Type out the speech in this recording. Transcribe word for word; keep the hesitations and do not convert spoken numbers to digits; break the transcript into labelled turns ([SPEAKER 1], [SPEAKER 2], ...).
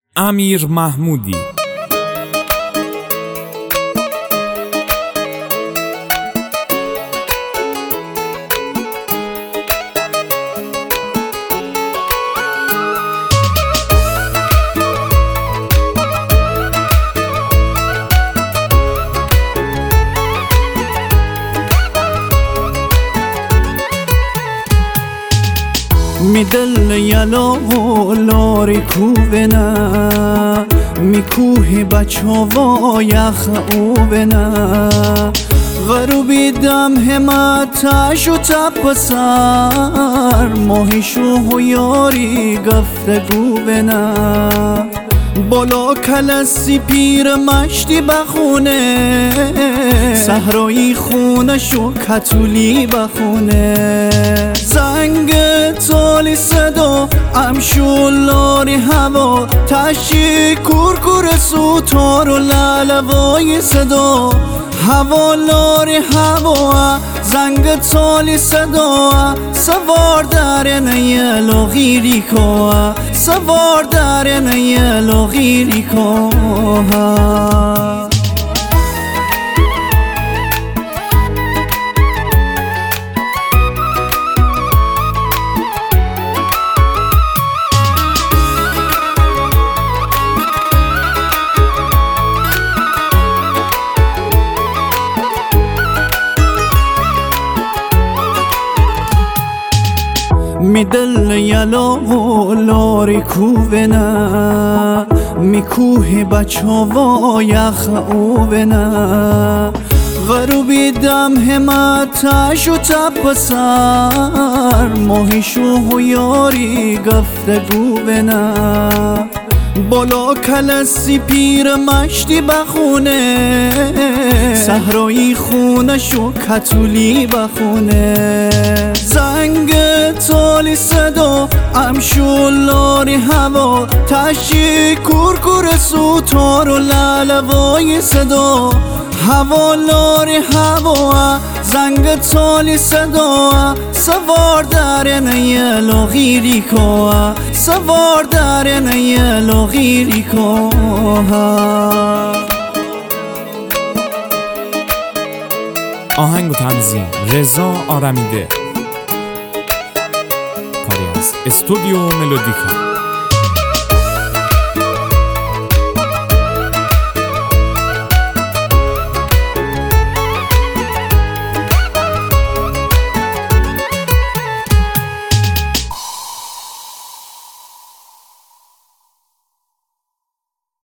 [SPEAKER 1] امیر محمودی.
[SPEAKER 2] Mi dil yalo lori kuvena mi kuhi bachova yakh uvena غروبی دم همتش و تپسر ماهیشو و یاری گفتگو بنا بالا کلسی پیر مشتی بخونه صحرایی خونشو کتولی بخونه زنگ تالی صدا امشولاری هوا تشی کورکور سوتار و لالوای صدا هوالاری هوا زنگ تالی صدا سوار در نیلو غیری که سوار در نیلو غیری که می دل یلو لاری کوبنا می کوه بچوا یخ اوبنا غروبی دم همتش و تپسر ماهیشو و یاری گفتگو بنا بالا کلسی پیر مشتی بخونه صحرایی خونشو کتولی بخونه زنگ تالی صدا امشولاری هوا تشی کورکور سوتار و لالوای صدا هوالاری هوا زنگ تالی صدا سوار در نیلو غیری که سوار در نیلو غیری که
[SPEAKER 1] آهنگ و تنظیم رضا آرمیده، کاری از استودیو ملودیکا.